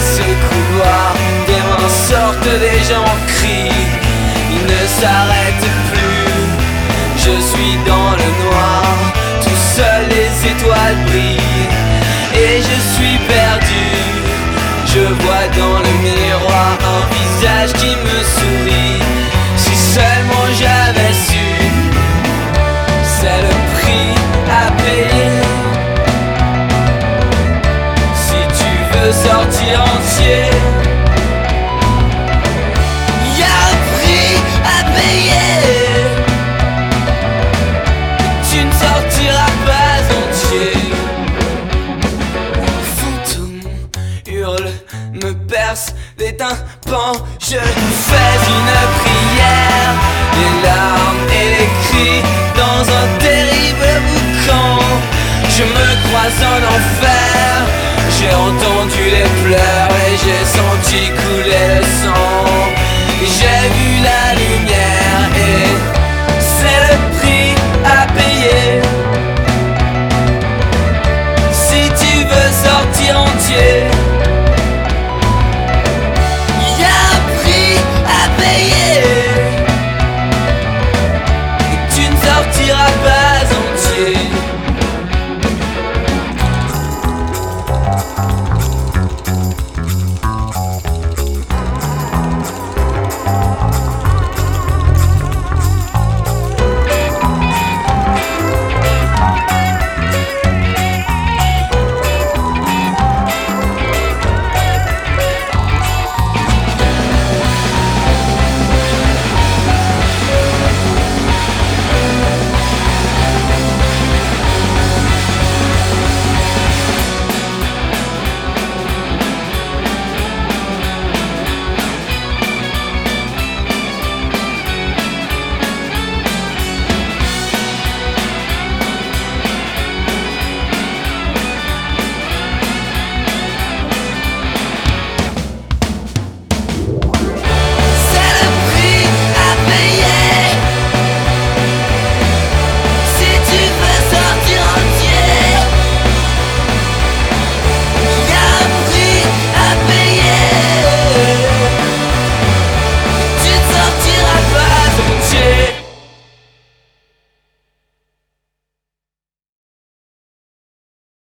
ce couloir, des mains sortent, des gens crient, ils ne s'arrêtent plus. Je suis dans le noir, tout seul les étoiles brillent, et je suis perdu. Je vois dans le miroir un visage qui me sourit. Si seulement j'avais su, c'est le prix à payer. Si tu veux sortir entier, y a un prix à payer. Tu ne sortiras pas entier. Fantôme hurle, me perce les tympans. Je fais une prière, les larmes et les cris dans un terrible boucan. Je me crois en enfer, j'ai entendu les pleurs et j'ai senti